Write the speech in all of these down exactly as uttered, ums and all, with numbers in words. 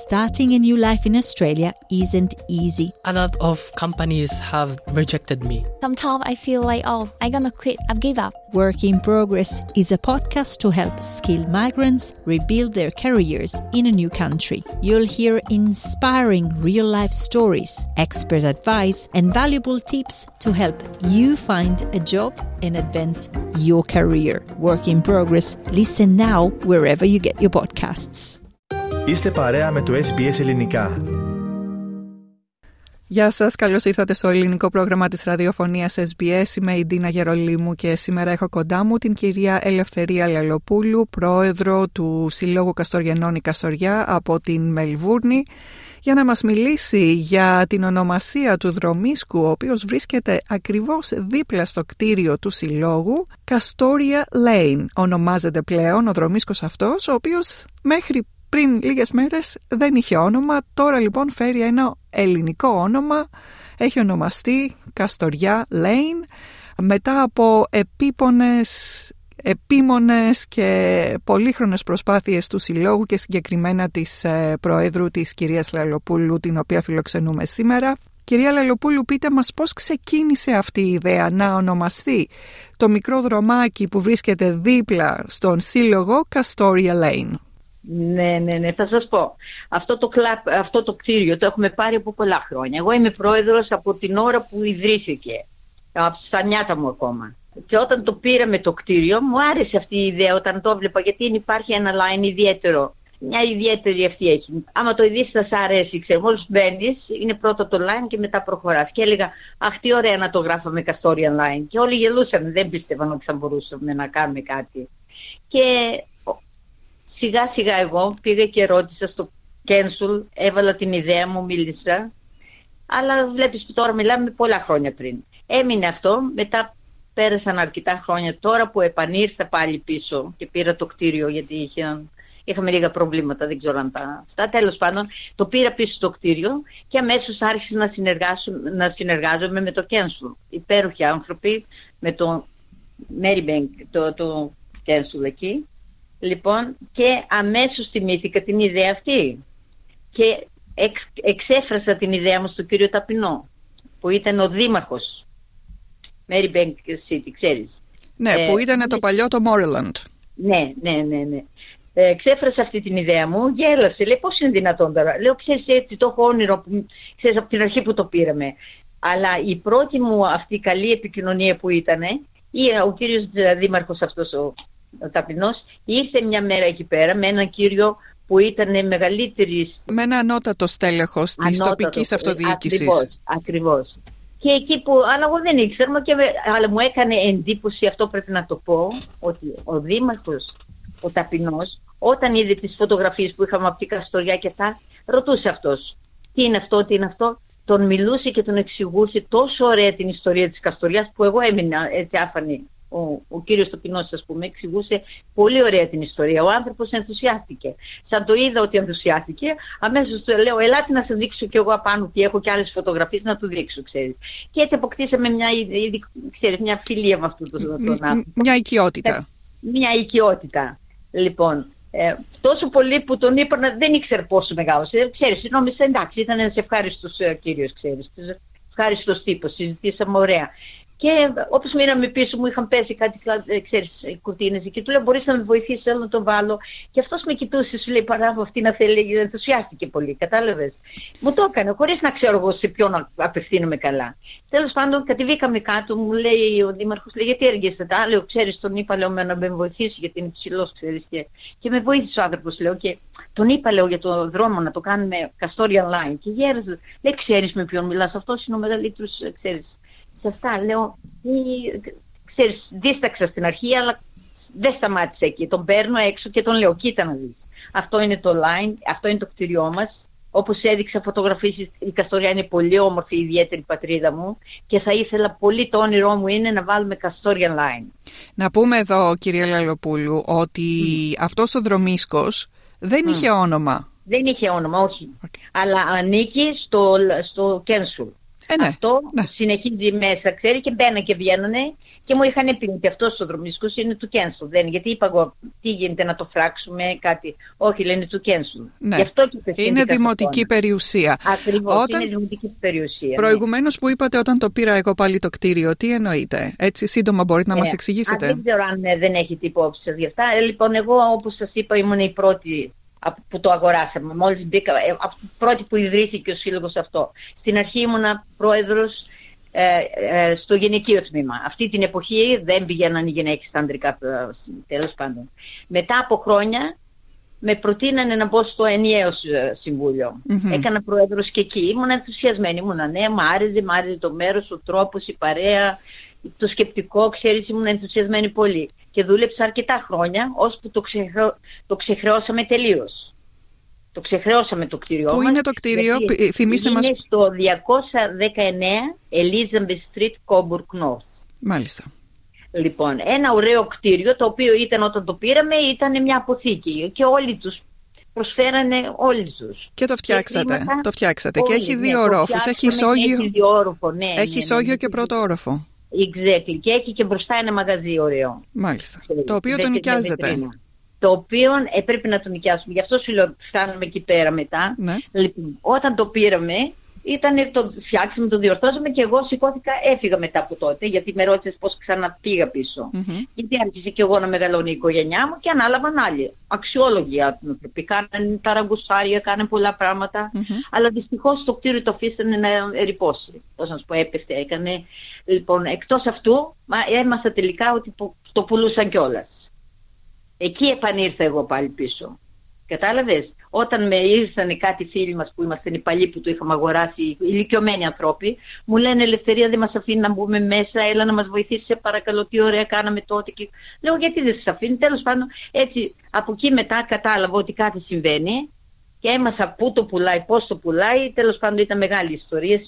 starting a new life in Australia isn't easy. A lot of companies have rejected me. Sometimes I feel like, oh, I'm gonna quit, I've give up. Work in Progress is a podcast to help skilled migrants rebuild their careers in a new country. You'll hear inspiring real-life stories, expert advice, and valuable tips to help you find a job and advance your career. Work in Progress. Listen now wherever you get your podcasts. Είστε παρέα με το ες μπι ες Ελληνικά. Γεια σας, καλώς ήρθατε στο ελληνικό πρόγραμμα της ραδιοφωνίας ες μπι ες. Είμαι η Ντίνα Γερολίμου και σήμερα έχω κοντά μου την κυρία Ελευθερία Λαλοπούλου, πρόεδρο του Συλλόγου Καστοριανών η Καστοριά από την Μελβούρνη, για να μας μιλήσει για την ονομασία του δρομίσκου, ο οποίος βρίσκεται ακριβώς δίπλα στο κτίριο του Συλλόγου. Castoria Lane ονομάζεται πλέον ο δρομίσκος αυτός, ο οποίος μέχρι πριν λίγες μέρες δεν είχε όνομα. Τώρα λοιπόν φέρει ένα ελληνικό όνομα, έχει ονομαστεί Castoria Lane μετά από επίπονες, επίμονες και πολύχρονες προσπάθειες του Συλλόγου και συγκεκριμένα της ε, Προέδρου της κυρίας Λαλοπούλου, την οποία φιλοξενούμε σήμερα. Κυρία Λαλοπούλου, πείτε μας πώς ξεκίνησε αυτή η ιδέα να ονομαστεί το μικρό δρομάκι που βρίσκεται δίπλα στον Σύλλογο Castoria Lane. Ναι, ναι, ναι, θα σας πω. Αυτό το, κλαπ, αυτό το κτίριο το έχουμε πάρει από πολλά χρόνια. Εγώ είμαι πρόεδρος από την ώρα που ιδρύθηκε, στα νιάτα μου ακόμα. Και όταν το πήραμε το κτίριο, μου άρεσε αυτή η ιδέα όταν το βλέπα, γιατί υπάρχει ένα line ιδιαίτερο. Μια ιδιαίτερη αυτή έχει. Άμα το ειδήσεις θα σ' αρέσει, ξέρω, μόλις μπαίνεις, είναι πρώτο το line και μετά προχωράς. Και έλεγα, αχ, τι ωραία να το γράφαμε Castoria Line. Και όλοι γελούσαν, δεν πίστευαν ότι θα μπορούσαμε να κάνουμε κάτι. Και σιγά σιγά εγώ πήγα και ρώτησα στο Κένσουλ, έβαλα την ιδέα μου, μίλησα. Αλλά βλέπεις που τώρα μιλάμε πολλά χρόνια πριν. Έμεινε αυτό, μετά πέρασαν αρκετά χρόνια. Τώρα που επανήρθα πάλι πίσω και πήρα το κτίριο, γιατί είχε, είχαμε λίγα προβλήματα, δεν ξέρω αν τα αυτά. Τέλος πάντων, το πήρα πίσω στο κτίριο και αμέσως άρχισα να, να συνεργάζομαι με το Κένσουλ. Υπέροχοι άνθρωποι, με το Marybank, το, το Κένσουλ εκεί. Λοιπόν, και αμέσως θυμήθηκα την ιδέα αυτή και εξ, εξέφρασα την ιδέα μου στον κύριο Ταπεινό, που ήταν ο δήμαρχος Marybank City, ξέρεις. Ναι, ε, που ήταν το παλιό το Moreland. Ναι, ναι, ναι, ναι. Ε, εξέφρασα αυτή την ιδέα μου, γέλασε, λέει πώς είναι δυνατόν τώρα. Λέω, ξέρεις, έτσι το έχω όνειρο, που, ξέρεις, από την αρχή που το πήραμε. Αλλά η πρώτη μου αυτή καλή επικοινωνία που ήταν, ο κύριος δήμαρχος αυτός ο ο Ταπεινός ήρθε μια μέρα εκεί πέρα με έναν κύριο που ήταν μεγαλύτερη. Με ένα ανώτατο στέλεχος της τοπικής αυτοδιοίκησης. Ακριβώς, ακριβώς. Και εκεί που, αλλά εγώ δεν ήξερα, και, αλλά μου έκανε εντύπωση, αυτό πρέπει να το πω, ότι ο δήμαρχος, ο Ταπεινός, όταν είδε τις φωτογραφίες που είχαμε από την Καστοριά και αυτά, ρωτούσε αυτός, τι είναι αυτό, τι είναι αυτό. Τον μιλούσε και τον εξηγούσε τόσο ωραία την ιστορία της Καστοριάς, που εγώ έμεινα έτσι άφανη. Ο, ο κύριος Ταπεινός, ας πούμε, εξηγούσε πολύ ωραία την ιστορία. Ο άνθρωπος ενθουσιάστηκε. Σαν το είδα ότι ενθουσιάστηκε, αμέσως του λέω, ελάτε να σας δείξω κι εγώ απάνω τι έχω και άλλες φωτογραφίες να του δείξω, ξέρεις. Και έτσι αποκτήσαμε μια, ξέρεις, μια φιλία με αυτόν τον, τον άνθρωπο. Μια οικειότητα. Μια οικειότητα. Λοιπόν, ε, τόσο πολύ που τον είπα, δεν ήξερα πόσο μεγάλος. Ε, ξέρεις, νόμιζα, εντάξει, ήταν ένας ευχάριστος ε, κύριος, ξέρεις. Ευχάριστος τύπος, συζητήσαμε ωραία. Και όπως μείναμε πίσω, μου είχαν πέσει κάτι, ξέρεις, κουρτίνες και του λέω, μπορείς να με βοηθήσεις, θέλω να τον βάλω. Και αυτός με κοιτούσε, σου λέει, παρά από αυτή να θέλει, ενθουσιάστηκε πολύ, κατάλαβες. Μου το έκανε, χωρίς να ξέρω εγώ σε ποιον απευθύνομαι καλά. Τέλος πάντων, κατεβήκαμε κάτω, μου λέει ο δήμαρχος, λέει, γιατί έργεσαι τα, λέω, ξέρεις, τον είπα, λέω, να με βοηθήσει, γιατί είναι ψηλός, ξέρεις, και, και με βοήθησε ο άνθρωπος, λέω, και τον είπα, λέω, για το δρόμο να το κάνουμε Castoria Line. Και γέρασε, λέει, ξέρεις με ποιον μιλάς, αυτός είναι ο μεγαλύτερος, ξέρεις. Σε αυτά λέω, ξέρεις, δίσταξα στην αρχή, αλλά δεν σταμάτησα εκεί. Τον παίρνω έξω και τον λέω, κοίτα να δεις. Αυτό είναι το line, αυτό είναι το κτίριό μας. Όπως έδειξα φωτογραφίες, η Καστοριά είναι πολύ όμορφη, η ιδιαίτερη πατρίδα μου και θα ήθελα πολύ, το όνειρό μου είναι να βάλουμε Castoria Line. Να πούμε εδώ, κυρία Λαλοπούλου, ότι mm. αυτός ο δρομίσκος δεν mm. είχε όνομα. Δεν είχε όνομα, όχι. Okay. Αλλά ανήκει στο, στο Κένσουλ. Ε, ναι, αυτό ναι. συνεχίζει μέσα, ξέρει, και μπαίνανε και βγαίνανε και μου είχαν πει ότι αυτός ο δρομίσκος είναι του cancel. Δεν, γιατί είπα εγώ, τι γίνεται να το φράξουμε, κάτι. Όχι, λένε του cancel. Ναι. Γι' αυτό και είναι δημοτική περιουσία. Ακριβώς, όταν... είναι δημοτική περιουσία. Προηγουμένως ναι. που είπατε όταν το πήρα εγώ πάλι το κτίριο, τι εννοείτε? Έτσι σύντομα μπορείτε να ε, μας εξηγήσετε? Α, δεν ξέρω αν ε, δεν έχετε υπόψη σας γι' αυτά. Ε, λοιπόν, εγώ όπως σας είπα ήμουν η πρώτη που το αγοράσαμε. Μόλις μπήκα, ε, πρώτη που ιδρύθηκε ο σύλλογος αυτό. Στην αρχή ήμουνα πρόεδρος ε, ε, στο γυναικείο τμήμα. Αυτή την εποχή δεν πηγαίναν οι γυναίκες στα ανδρικά, τέλος πάντων. Μετά από χρόνια με προτείνανε να μπω στο ενιαίο συμβούλιο. Mm-hmm. Έκανα πρόεδρος και εκεί. Ήμουν ενθουσιασμένη. Ήμουνα, ναι, μου άρεσε, μου άρεσε το μέρος, ο τρόπος, η παρέα, το σκεπτικό, ξέρεις, ήμουν ενθουσιασμένη πολύ. Και δούλεψα αρκετά χρόνια, ώσπου το, ξεχρεώ, το ξεχρεώσαμε τελείως. Το ξεχρεώσαμε το κτίριό μας. Πού είναι το κτίριο, θυμίστε είναι μας. Είναι στο διακόσια δεκαεννέα Elizabeth Street, Coburg North. Μάλιστα. Λοιπόν, ένα ωραίο κτίριο, το οποίο ήταν όταν το πήραμε, ήταν μια αποθήκη και όλοι τους προσφέρανε, όλοι τους. Και το φτιάξατε, και, χρήματα, το φτιάξατε. Όλοι, Και έχει δύο ναι, ορόφους, έχει ισόγειο, έχει, διόροφο, ναι, έχει ναι, ισόγειο ναι, και ναι, πρώτο όροφο. Exactly. Και έχει και μπροστά ένα μαγαζί ωραίο. Μάλιστα. Ξέρεις, το οποίο το νοικιάζετε. Το οποίο ε, πρέπει να το νοικιάσουμε. Γι' αυτό σου λέω, φτάνουμε εκεί πέρα μετά. Ναι. Λοιπόν, όταν το πήραμε, ήταν, το φτιάξαμε, το διορθώσαμε και εγώ σηκώθηκα, έφυγα μετά από τότε, γιατί με ρώτησες πώς ξαναπήγα πίσω. Mm-hmm. Γιατί άρχισε και εγώ να μεγαλώνει η οικογένειά μου και ανάλαβαν άλλοι. Αξιόλογοι άνθρωποι. Κάνανε τα ραγκουσάρια, κάνανε πολλά πράγματα. Mm-hmm. Αλλά δυστυχώς το κτίριο το αφήσανε να ερειπώσει. Πώς να σου πω, έπεφτε, έκανε. Λοιπόν, εκτός αυτού, έμαθα τελικά ότι το πουλούσαν κιόλας. Εκεί επανήρθα εγώ πάλι πίσω. Κατάλαβες, όταν με ήρθαν κάτι φίλοι μας που είμαστε οι παλιοί που το είχαμε αγοράσει, ηλικιωμένοι ανθρώποι, μου λένε Ελευθερία, δεν μας αφήνει να μπούμε μέσα, έλα να μας βοηθήσει, σε παρακαλώ, τι ωραία κάναμε τότε. Και λέω, γιατί δεν σας αφήνει? Τέλος πάντων, έτσι από εκεί μετά κατάλαβα ότι κάτι συμβαίνει και έμαθα πού το πουλάει, πώς το πουλάει. Τέλος πάντων, ήταν μεγάλη ιστορία,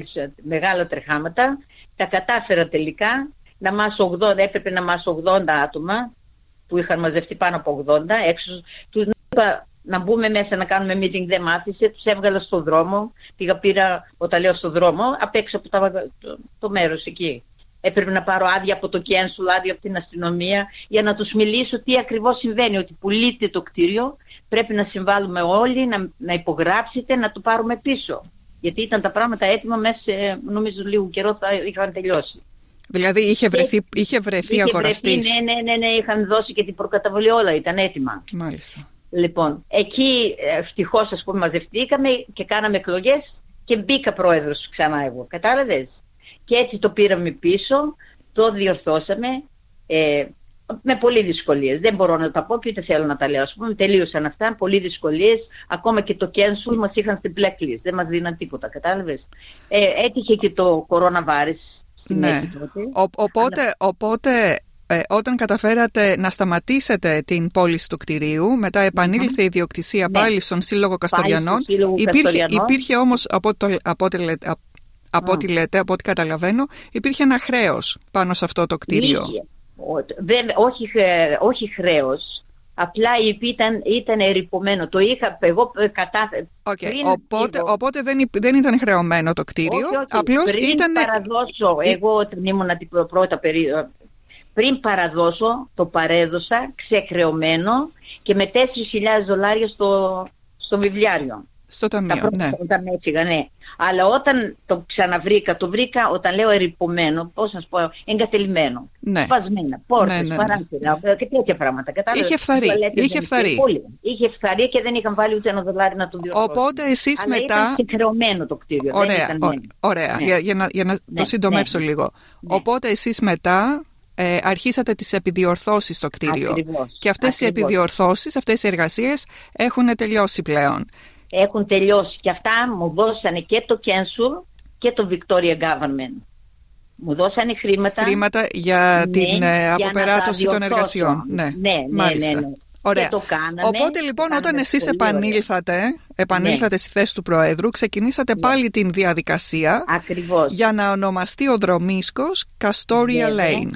μεγάλα τρεχάματα. Τα κατάφερα τελικά να μάσω ογδόντα, έπρεπε να μάσω ογδόντα άτομα που είχαν μαζευτεί πάνω από ογδόντα έξω. Τους είπα να μπούμε μέσα να κάνουμε meeting, δεν μ' άφησε, τους έβγαλα στον δρόμο, πήγα πήρα, όταν λέω στον δρόμο, απ' έξω από τα, το, το μέρος εκεί. Έπρεπε να πάρω άδεια από το Κένσουλ, άδεια από την αστυνομία, για να τους μιλήσω τι ακριβώς συμβαίνει, ότι πουλείται το κτίριο, πρέπει να συμβάλλουμε όλοι, να, να υπογράψετε, να το πάρουμε πίσω. Γιατί ήταν τα πράγματα έτοιμα, μέσα σε, νομίζω λίγο καιρό θα είχαν τελειώσει. Δηλαδή είχε βρεθεί, είχε βρεθεί είχε αγοραστής. Βρεθεί, ναι, ναι, ναι, ναι, είχαν δώσει και την προκαταβολή, όλα ήταν έτοιμα. Μάλιστα. Λοιπόν, εκεί ευτυχώς, ας πούμε, μαζευτήκαμε και κάναμε εκλογές και μπήκα πρόεδρος ξανά εγώ, κατάλαβες. Και έτσι το πήραμε πίσω, το διορθώσαμε ε, με πολλές δυσκολίες. Δεν μπορώ να τα πω και ούτε θέλω να τα λέω. Ας πούμε, τελείωσαν αυτά, πολλές δυσκολίες. Ακόμα και το cancel μας είχαν στην blacklist, δεν μας δίναν τίποτα, κατάλαβες. Ε, έτυχε και το coronavirus στη ναι. μέση τότε. Ο, οπότε, Αλλά... οπότε ε, όταν καταφέρατε να σταματήσετε την πώληση του κτηρίου, μετά επανήλθε mm-hmm. η ιδιοκτησία ναι. πάλι στον Σύλλογο Καστοριανών. Υπήρχε, υπήρχε όμως, από, το, από, το, από, από ό,τι λέτε, από ό,τι καταλαβαίνω, υπήρχε ένα χρέος πάνω σε αυτό το κτίριο. Είχε. Βέβαια, όχι, όχι χρέος. Απλά ήταν, ήταν ερειπωμένο. Το είχα εγώ κατάφερα. Okay. Οπότε, οπότε δεν, δεν ήταν χρεωμένο το κτίριο. Όχι, όχι. Απλώς πριν ήταν... παραδώσω, εγώ όταν ήμουν την πρώτα περίοδο, πριν παραδώσω, το παρέδωσα ξεκρεωμένο και με τέσσερις χιλιάδες δολάρια στο, στο βιβλιάριο. Στο ταμείο, τα ναι. Όταν έτσιγα, ναι. Αλλά όταν το ξαναβρήκα, το βρήκα, όταν λέω ερειπωμένο, πώς να σου πω, εγκατελειμμένο, ναι. σπασμένα, πόρτες, ναι, ναι, ναι. παράθυρα και τέτοια πράγματα. Κατάλαβες. Είχε φθαρεί. Είχε φθαρεί. Είχε φθαρεί και δεν είχαν βάλει ούτε ένα δολάρι να το διορθώσουν. Οπότε εσείς Αλλά μετά. Ήταν συγχρεωμένο το κτίριο. Ωραία, δεν ήταν, ωραία. Ναι. Για, για να, για να ναι, το συντομεύσω ναι, λίγο. Ναι. Οπότε εσείς μετά. Ε, αρχίσατε τις επιδιορθώσεις στο κτίριο. Ακριβώς, και αυτές ακριβώς. οι επιδιορθώσεις, αυτές οι εργασίες έχουν τελειώσει πλέον. Έχουν τελειώσει και αυτά μου δώσανε και το Cancel και το Victoria Government. Μου δώσανε χρήματα. Χρήματα για ναι, την ε, αποπεράτωση των εργασιών. Ναι, ναι, ναι, μάλιστα. ναι, ναι. Ωραία. Και το κάναμε. Οπότε λοιπόν όταν εσείς επανήλθατε, επανήλθατε ναι. στη θέση του Προέδρου, ξεκινήσατε ναι. πάλι την διαδικασία. Ακριβώς. Για να ονομαστεί ο δρομίσκος Castoria Lane.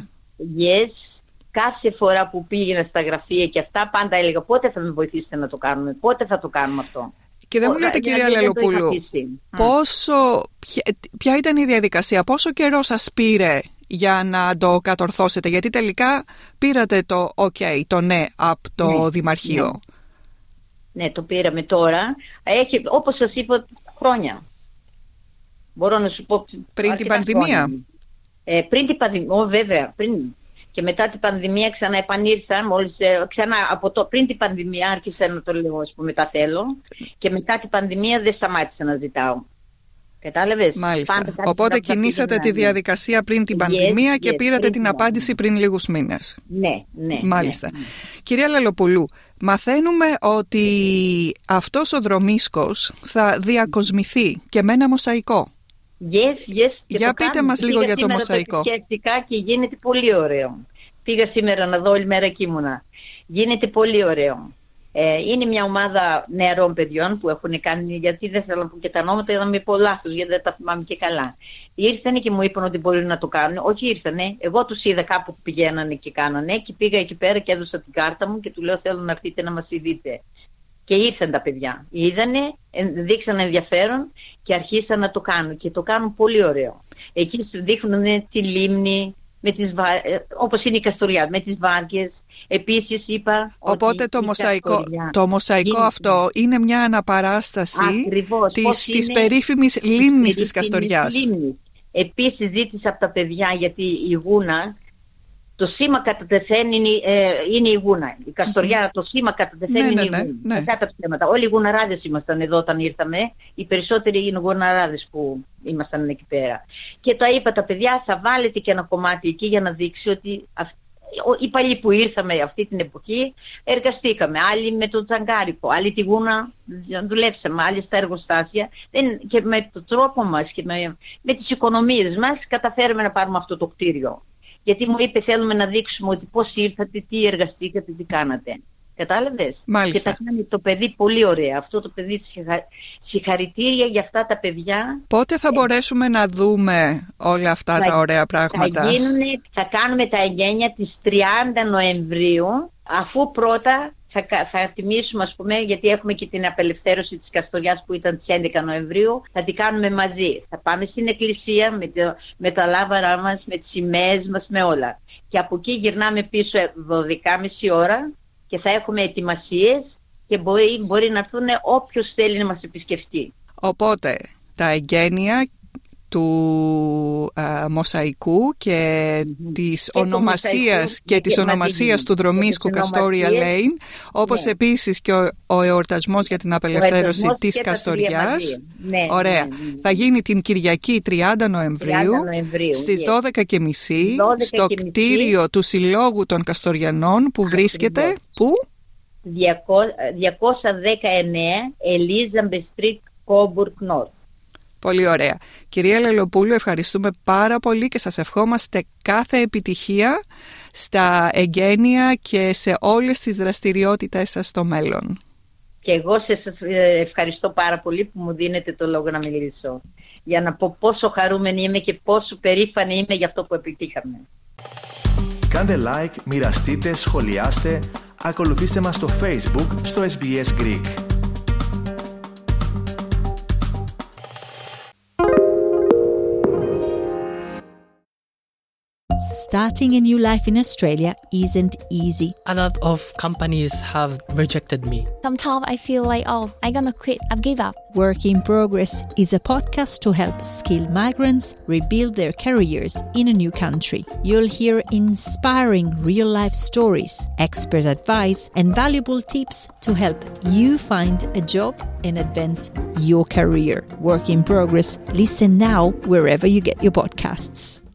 Yes. Κάθε φορά που πήγαινα στα γραφεία και αυτά πάντα έλεγα πότε θα με βοηθήσετε να το κάνουμε, πότε θα το κάνουμε αυτό. Και δεν μου λέτε, κυρία Λαλοπούλου, πόσο, ποια, ποια ήταν η διαδικασία, πόσο καιρό σας πήρε για να το κατορθώσετε, γιατί τελικά πήρατε το OK, το ναι από το ναι, Δημαρχείο. Ναι. ναι, το πήραμε τώρα. Έχει, όπως σας είπα, χρόνια. Μπορώ να σου πω. Πριν την πανδημία. Ε, πριν την πανδημία, βέβαια. Πριν. Και μετά την πανδημία ξανά επανήρθα. Μόλις, ξανά από το, πριν την πανδημία άρχισα να το λέω, ας πούμε, τα θέλω. Και μετά την πανδημία δεν σταμάτησα να ζητάω. Κατάλαβες. Μάλιστα. Οπότε κινήσατε τη διαδικασία πριν την yes, πανδημία και yes, πήρατε yes, την yes. απάντηση πριν λίγους μήνες. Ναι, ναι. Μάλιστα. Ναι, ναι. Κυρία Λαλοπούλου, μαθαίνουμε ότι αυτός ο δρομίσκος θα διακοσμηθεί και με ένα μοσαϊκό. Yes, yes. Για πείτε κάνουμε. μας λίγο Πήγα για το μοσαϊκό. Το επισκέφτηκα και γίνεται πολύ ωραίο. Πήγα σήμερα να δω όλη μέρα και ήμουνα. Γίνεται πολύ ωραίο. Ε, είναι μια ομάδα νεαρών παιδιών που έχουν κάνει, γιατί δεν θέλω να πω και τα νόματα, να μην πω λάθος, γιατί δεν τα θυμάμαι και καλά. Ήρθανε και μου είπαν ότι μπορεί να το κάνουν. Όχι, ήρθανε. Εγώ τους είδα κάπου που πηγαίνανε και κάνανε και πήγα εκεί πέρα και έδωσα την κάρτα μου και του λέω: θέλω να έρθετε να μας ειδείτε. Και ήρθαν τα παιδιά. Είδανε, δείξαν ενδιαφέρον και αρχίσαν να το κάνουν. Και το κάνουν πολύ ωραίο. Εκεί δείχνουν τη λίμνη. Με τις βα... όπως είναι η Καστοριά, με τις βάρκες. Επίσης είπα. Οπότε το μοσαϊκό, το μοσαϊκό είναι... αυτό είναι μια αναπαράσταση Ακριβώς, της, της είναι... περίφημης λίμνης της Καστοριάς. Λίμνης. Επίσης ζήτησα από τα παιδιά, γιατί η γούνα, το σήμα κατά τεθέν είναι, ε, είναι η γούνα. Η Καστοριά, mm-hmm. το σήμα κατά τεθέν ναι, είναι ναι, η γούνα. Ναι, ναι. Κατά ψέματα. Όλοι οι γουναράδες ήμασταν εδώ όταν ήρθαμε. Οι περισσότεροι είναι γουναράδες που ήμασταν εκεί πέρα. Και τα είπα τα παιδιά, θα βάλετε και ένα κομμάτι εκεί για να δείξει ότι αυ... οι παλιοί που ήρθαμε αυτή την εποχή εργαστήκαμε. Άλλοι με το τζαγκάρικο, άλλοι τη γούνα δουλέψαμε, άλλοι στα εργοστάσια. Και με τον τρόπο μας και με, με τις οικονομίες μας καταφέραμε να πάρουμε αυτό το κτίριο. Γιατί μου είπε: θέλουμε να δείξουμε ότι πώς ήρθατε, τι εργαστήκατε, τι κάνατε. Κατάλαβες. Μάλιστα. Και τα κάνει το παιδί πολύ ωραία. Αυτό το παιδί, συγχα... συγχαρητήρια για αυτά τα παιδιά. Πότε θα μπορέσουμε ε... να δούμε όλα αυτά θα... τα ωραία πράγματα. Θα, γίνουνε, θα κάνουμε τα εγγένεια της τριάντα Νοεμβρίου, αφού πρώτα θα, θα τιμήσουμε, ας πούμε, γιατί έχουμε και την απελευθέρωση της Καστοριάς που ήταν τις έντεκα Νοεμβρίου, θα την κάνουμε μαζί. Θα πάμε στην εκκλησία με, το, με τα λάβαρά μας, με τις σημαίες μας, με όλα. Και από εκεί γυρνάμε πίσω δώδεκα και μισή ώρα και θα έχουμε ετοιμασίες και μπορεί, μπορεί να έρθουν όποιος θέλει να μας επισκεφτεί. Οπότε τα εγγένεια του α, μοσαϊκού και mm-hmm. της και ονομασίας και, και της ονομασίας του δρομίσκου Castoria Lane, όπως ναι. επίσης και ο, ο εορτασμός για την απελευθέρωση της Καστοριάς. Ναι, Ωραία. Ναι, ναι. Θα γίνει την Κυριακή τριάντα Νοεμβρίου, τριάντα Νοεμβρίου στις yes. δώδεκα και μισή στο κτίριο του Συλλόγου των Καστοριανών που Ακριβώς. βρίσκεται πού? διακόσια δεκαεννέα Elizabeth Street, Coburg North. Πολύ ωραία. Κυρία Λαλοπούλου, ευχαριστούμε πάρα πολύ και σας ευχόμαστε κάθε επιτυχία στα εγγένεια και σε όλες τις δραστηριότητες σας στο μέλλον. Και εγώ σας ευχαριστώ πάρα πολύ που μου δίνετε το λόγο να μιλήσω. Για να πω πόσο χαρούμενη είμαι και πόσο περήφανη είμαι για αυτό που επιτύχαμε. Κάντε like, μοιραστείτε, σχολιάστε, ακολουθήστε μας στο Facebook, στο ες μπι ες Greek. Starting a new life in Australia isn't easy. A lot of companies have rejected me. Sometimes I feel like, oh, I'm gonna quit. I've given up. Work in Progress is a podcast to help skilled migrants rebuild their careers in a new country. You'll hear inspiring real-life stories, expert advice, and valuable tips to help you find a job and advance your career. Work in Progress. Listen now wherever you get your podcasts.